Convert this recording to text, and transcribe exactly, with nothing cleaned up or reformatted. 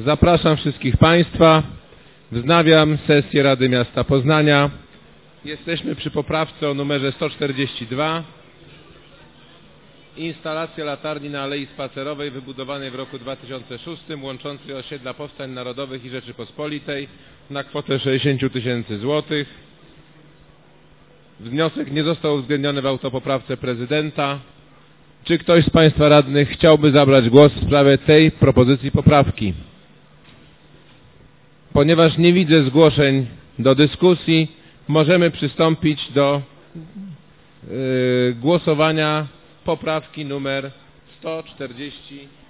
Zapraszam wszystkich Państwa. Wznawiam sesję Rady Miasta Poznania. Jesteśmy przy poprawce o numerze sto czterdzieści dwa. Instalacja latarni na Alei Spacerowej wybudowanej w roku dwa tysiące szóstym, łączącej osiedla Powstań Narodowych i Rzeczypospolitej na kwotę sześćdziesiąt tysięcy złotych. Wniosek nie został uwzględniony w autopoprawce prezydenta. Czy ktoś z Państwa radnych chciałby zabrać głos w sprawie tej propozycji poprawki? Ponieważ nie widzę zgłoszeń do dyskusji, możemy przystąpić do yy, głosowania poprawki numer sto czterdzieści